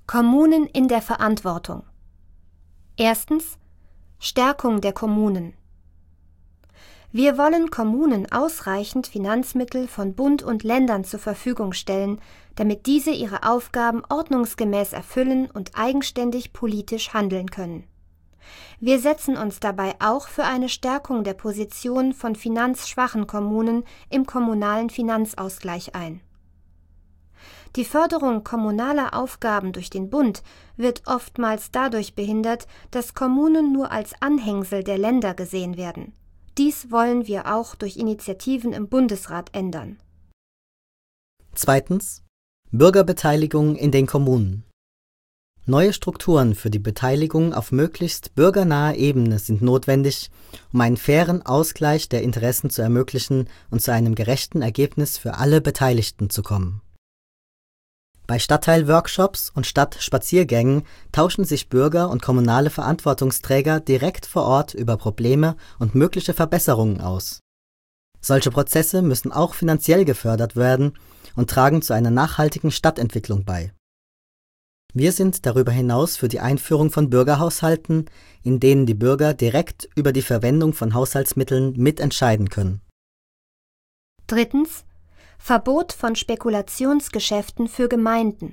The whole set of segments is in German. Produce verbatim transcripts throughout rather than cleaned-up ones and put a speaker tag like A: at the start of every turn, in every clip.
A: Kommunen in der Verantwortung. Erstens. Stärkung der Kommunen. Wir wollen Kommunen ausreichend Finanzmittel von Bund und Ländern zur Verfügung stellen, damit diese ihre Aufgaben ordnungsgemäß erfüllen und eigenständig politisch handeln können. Wir setzen uns dabei auch für eine Stärkung der Position von finanzschwachen Kommunen im kommunalen Finanzausgleich ein. Die Förderung kommunaler Aufgaben durch den Bund wird oftmals dadurch behindert, dass Kommunen nur als Anhängsel der Länder gesehen werden. Dies wollen wir auch durch Initiativen im Bundesrat ändern.
B: Zweitens. Bürgerbeteiligung in den Kommunen. Neue Strukturen für die Beteiligung auf möglichst bürgernaher Ebene sind notwendig, um einen fairen Ausgleich der Interessen zu ermöglichen und zu einem gerechten Ergebnis für alle Beteiligten zu kommen. Bei Stadtteilworkshops und Stadtspaziergängen tauschen sich Bürger und kommunale Verantwortungsträger direkt vor Ort über Probleme und mögliche Verbesserungen aus. Solche Prozesse müssen auch finanziell gefördert werden und tragen zu einer nachhaltigen Stadtentwicklung bei. Wir sind darüber hinaus für die Einführung von Bürgerhaushalten, in denen die Bürger direkt über die Verwendung von Haushaltsmitteln mitentscheiden können.
A: Drittens. Verbot von Spekulationsgeschäften für Gemeinden.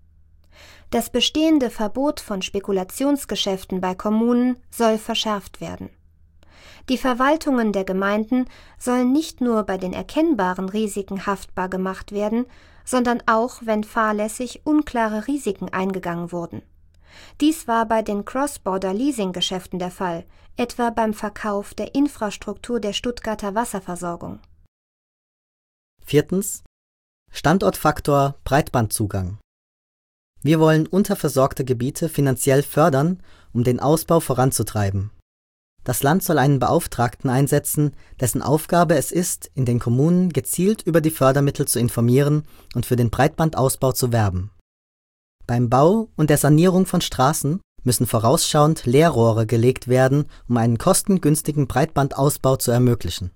A: Das bestehende Verbot von Spekulationsgeschäften bei Kommunen soll verschärft werden. Die Verwaltungen der Gemeinden sollen nicht nur bei den erkennbaren Risiken haftbar gemacht werden, sondern auch, wenn fahrlässig unklare Risiken eingegangen wurden. Dies war bei den Cross-Border-Leasing-Geschäften der Fall, etwa beim Verkauf der Infrastruktur der Stuttgarter Wasserversorgung.
B: Viertens. Standortfaktor Breitbandzugang. Wir wollen unterversorgte Gebiete finanziell fördern, um den Ausbau voranzutreiben. Das Land soll einen Beauftragten einsetzen, dessen Aufgabe es ist, in den Kommunen gezielt über die Fördermittel zu informieren und für den Breitbandausbau zu werben. Beim Bau und der Sanierung von Straßen müssen vorausschauend Leerrohre gelegt werden, um einen kostengünstigen Breitbandausbau zu ermöglichen.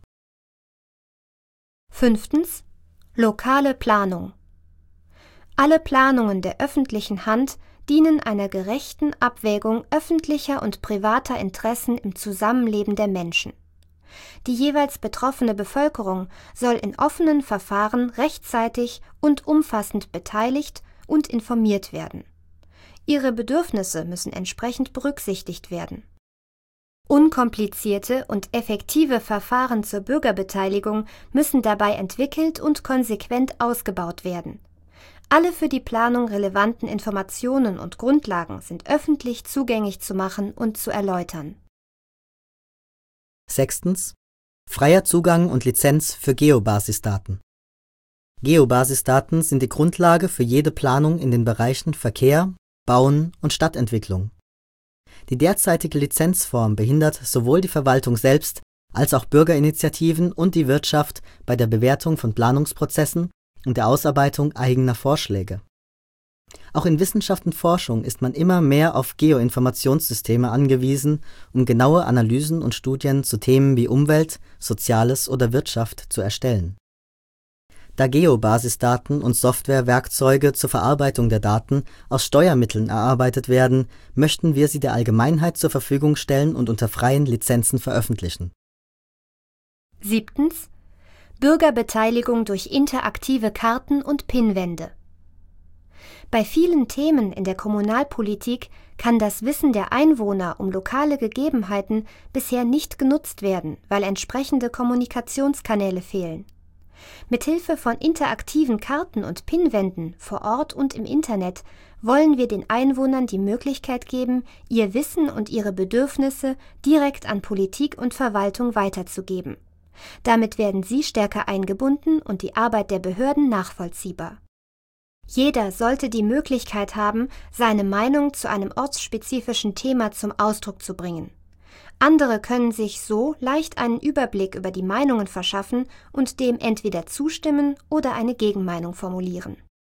A: Fünftens. Lokale Planung. Alle Planungen der öffentlichen Hand dienen einer gerechten Abwägung öffentlicher und privater Interessen im Zusammenleben der Menschen. Die jeweils betroffene Bevölkerung soll in offenen Verfahren rechtzeitig und umfassend beteiligt und informiert werden. Ihre Bedürfnisse müssen entsprechend berücksichtigt werden. Unkomplizierte und effektive Verfahren zur Bürgerbeteiligung müssen dabei entwickelt und konsequent ausgebaut werden. Alle für die Planung relevanten Informationen und Grundlagen sind öffentlich zugänglich zu machen und zu erläutern.
B: Sechstens. Freier Zugang und Lizenz für Geobasisdaten. Geobasisdaten sind die Grundlage für jede Planung in den Bereichen Verkehr, Bauen und Stadtentwicklung. Die derzeitige Lizenzform behindert sowohl die Verwaltung selbst als auch Bürgerinitiativen und die Wirtschaft bei der Bewertung von Planungsprozessen und der Ausarbeitung eigener Vorschläge. Auch in Wissenschaft und Forschung ist man immer mehr auf Geoinformationssysteme angewiesen, um genaue Analysen und Studien zu Themen wie Umwelt, Soziales oder Wirtschaft zu erstellen. Da Geobasisdaten und Softwarewerkzeuge zur Verarbeitung der Daten aus Steuermitteln erarbeitet werden, möchten wir sie der Allgemeinheit zur Verfügung stellen und unter freien Lizenzen veröffentlichen.
A: Siebtens. Bürgerbeteiligung durch interaktive Karten und Pinwände. Bei vielen Themen in der Kommunalpolitik kann das Wissen der Einwohner um lokale Gegebenheiten bisher nicht genutzt werden, weil entsprechende Kommunikationskanäle fehlen. Mithilfe von interaktiven Karten und Pinwänden vor Ort und im Internet wollen wir den Einwohnern die Möglichkeit geben, ihr Wissen und ihre Bedürfnisse direkt an Politik und Verwaltung weiterzugeben. Damit werden sie stärker eingebunden und die Arbeit der Behörden nachvollziehbar. Jeder sollte die Möglichkeit haben, seine Meinung zu einem ortsspezifischen Thema zum Ausdruck zu bringen. Andere können sich so leicht einen Überblick über die Meinungen verschaffen und dem entweder zustimmen oder eine Gegenmeinung formulieren.